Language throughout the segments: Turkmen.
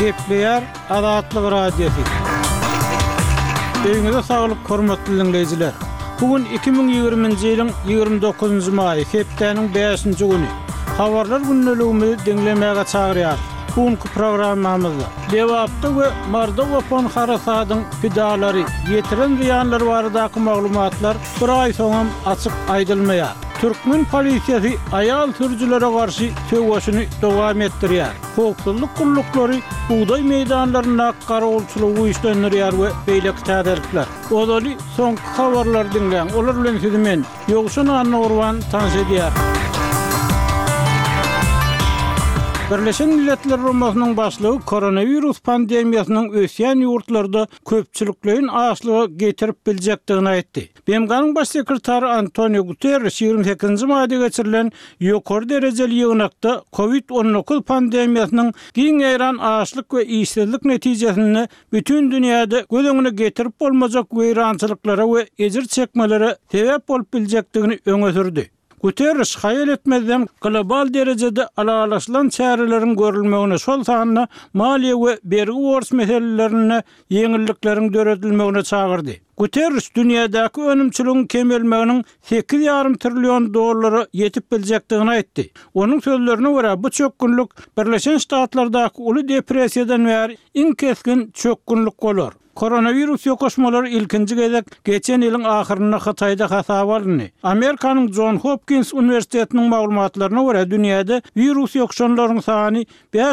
Kepler Adatlyk Radiosu. Öňüňizde saglyk, hormatly dinleýijiler. Bugün 2020-nji ýylyň 29-njy maýy, hepdeniň 5-nji güni. Habarlar günneligimizi dinlemäge çagyrýar. Bugünkü programmamyzda Lewapda we Marda Gopon harasadyň pidalary, ýetiren ziýanlary baradaky maglumatlar bir ay soňam açyk aýdylmaýar. Türkmen polisiýasy aýal sürüjilere garşy söwüşini dowam etdirýär. Howpsuzlyk gullukları buğday meýdanlaryna garagulçylyk uýuşdurýar we beýleki täderlikler. Odaly soňky habarlar dinleň. Olar bilen sizi men Ýogşan Anurwan tanış edýär. Birleşen Milletler Rumusynyň başlygy koronavirus pandemiýasynyň ösýän ýurtlarda köpçülikliň aşlygy getirip biljekdigini aýtdy. BMG'nyň baş sekretary Antonio Guterres 28-nji maýda geçirilen ýokary derejeli ýygnakda COVID-19 pandemiýasynyň giň eýran aşlyk we işsizlik netijesini bütün dünýäde göz öňüne getirip bolmajak weýrançylyklara we ejir çekmelere sebäp bolup biljekdigini öňe sürdi. Guterres hayal etmeden global derecede alalaşılan çarelerin görülmegine, şol sanyna maliýe we bergi borç meselelerine yeňilliklerin döredilmegine çagyrdy. Guterres dünýädäki önümçiligiň kemelmeginiň 8,5 trillion dollary yetip biljekdigini aýtdy. Onuň sözlerine görä bu çökgünlük Birleşen Ştatlardaky uly depressiýadan bäri iň keskin çökgünlük bolar. Koronavirus ýokaşmalary ilkinji gezek geçen ýylyň ahyryna Hataýda hasap alındy. Amerikanyň Johns Hopkins Universitetiniň maglumatlaryna görä dünýäde virus ýokşanlaryň sany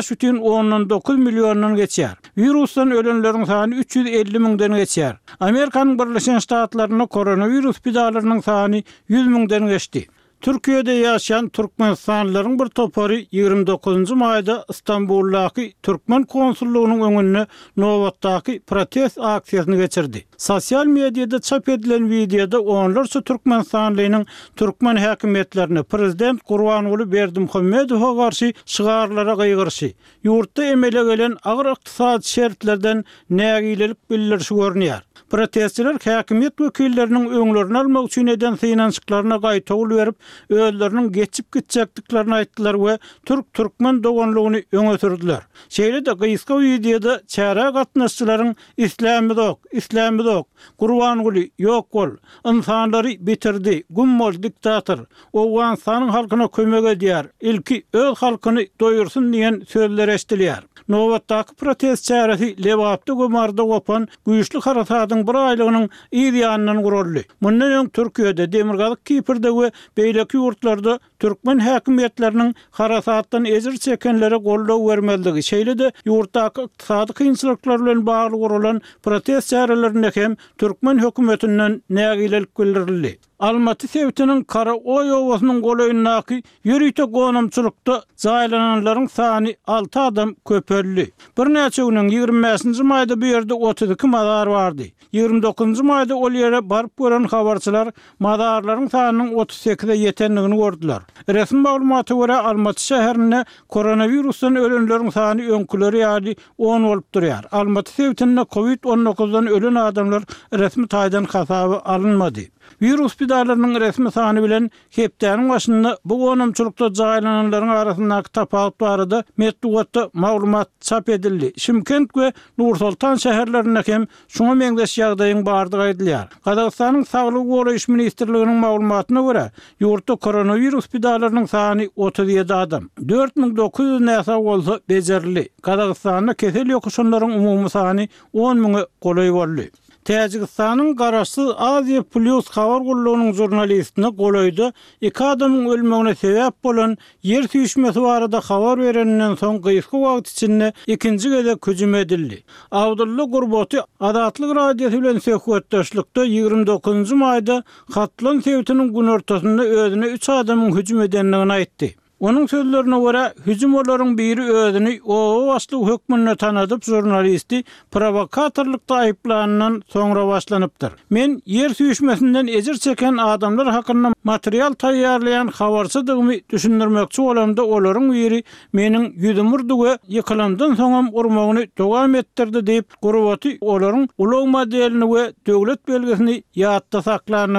5,9 millionyň geçýär. Virusdan ölenleriň sany 350 000-den geçýär. Amerikanyň Birleşen Ştatlaryna koronavirus pidalarynyň sany 100 000-den geçdi. Türkiýede ýaşaýan türkmenistanylaryň bir topary 29-njy maýda Istanbuldaky Türkmen konsullugynyň öňünde nowatdaky protest aksiýasyny geçirdi. Sosial mediada çap edilen videoda onlarça türkmenistanlynyň türkmen häkimetlerini prezident Gurbanuly Berdimuhammedowa garşy şygarlara gaýgyrşy, ýurtda emele gelen agyr ykdysady şertlerden nägilelik bildirişi görnýär. Protestçiler häkimet wekilleriniň öňlerini almak üçin eden synançyklaryna gaýtagul berip, özleriniň geçip gitjekdiklerini aýtdylar we türkmen doganlygyny öňe sürdiler. Şeýle de gyska videoda çäre gatnaşçylaryň İslamy dok, Gurbanuly ýok bol, insanlary bitirdi, gummol diktator, Owganistanyň halkyna kömek edýär, ilki öz halkyny doýursun diýen sözler eşdilýär. Nowatdaky protest çäresi Lewapda we Marda Gopon güýçli harasadyň bir aýlygynyň ýanyndan guruldy. Mundan öň Türkiýede, Demirgazyk, Kiprde we beýleki ýurtlarda türkmen häkimetleriniň harasatdan ejir çekenlere gollaw bermeldigi, şeýle de ýurtdaky ykdysady kynçylyklar bilen bagly gurulan protest çärelerinde hem türkmen hökümetinden nägilelik bildirildi. Almaty sewtiniň Kara Oy owasynyň golayyndaky ýürüýte gonamçylykda jaýlananlaryň sany 6 adam köpelli. Bir näçe güniň 25-nji maýda bu ýerde 32 madar bardy. 29-njy maýda ol ýere baryp gören habarçylar madarlaryň sanynyň 38-e ýetenligini gördüler. Resmi maglumaty görä Almaty şäherinde koronavirusdan ölenleriň sany öňküleri ýaly 10 bolup durýar. Almaty sewtinde COVID-19-dan ölen adamlar resmi taýdan hasaby alınmady. Virus pidalarynyň resmi sany bilen hepdeniň başynda bu gonamçylykda jaýlananlaryň arasyndaky tapawut barada metduatda maglumat çap edildi. Şymkent we Nur-Sultan şäherlerinde hem şoňa meňdeş ýagdaýyň bardygy aýdylýar. Gazagystanyň Saglyk goraýyş ministrliginiň maglumatyna görä, ýurtda koronavirus pidalarynyň sany 37 adam. 4900 näsa bolsa bejerli. Gazagystanyň kesel ýokuşanlaryň umumy sany 10 000-e golay boldy. Täjikistanyň Garaşsyz Aziya Plus habar gullugynyň jurnalistine golayda 2 adamyň ölmegine sebäp bolan ýer süýşmesi barada habar berenden soň gyýyky wagt içinde ikinji gezek hüjüm edildi. Abdulla Gurbaty Adatlyk Radiosu bilen söhbetdeşlikde 29-njy maýda Hatlan sewtiniň gün ortasynda özüne 3 adamyň hüjüm edenligini aýtdy. Onun sözlerine göre hüjüm olaryň biri özüni o başly hökmüne tanadyp jurnalisti provokatorlukda aýyplanandan soňra başlanypdyr. Men yer süýşmesinden ejir çeken adamlar hakynda material taýýarlayan habarçydygymy düşündirmekçi bolamda olaryň biri meniň ýüzüm urdy we ýykylandan soňam urmagyny dowam etdirdi diýip Gurbaty olaryň ulug modelini we döwlet belgesini ýatda saklarny